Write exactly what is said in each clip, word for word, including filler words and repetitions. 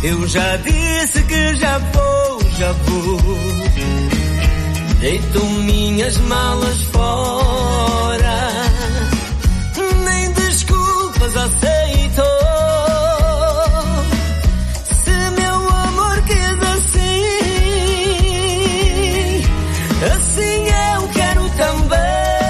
Eu já disse que já vou, já vou. Deito minhas malas fora, nem desculpas aceito. Se meu amor quis assim, assim eu quero também.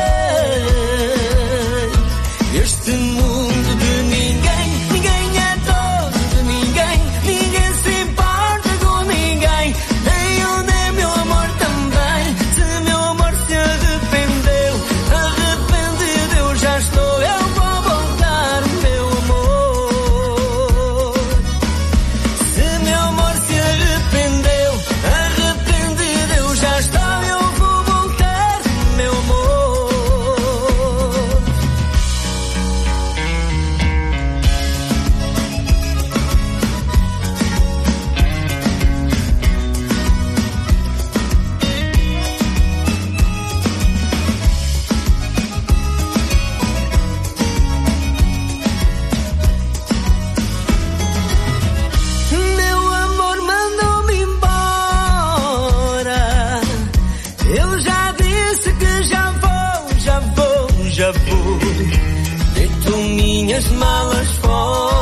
Este mundo de ninguém, ninguém é dono de ninguém, ninguém se importa com ninguém, nem eu nem meu amor também. Se meu amor se arrependeu, arrependido eu já estou, eu vou voltar, meu amor. Se meu amor se arrependeu, arrependido eu já estou, eu vou voltar, meu amor. Meu amor mandou-me embora. Eu já disse que já vou, já vou, já vou. Deito minhas malas fora.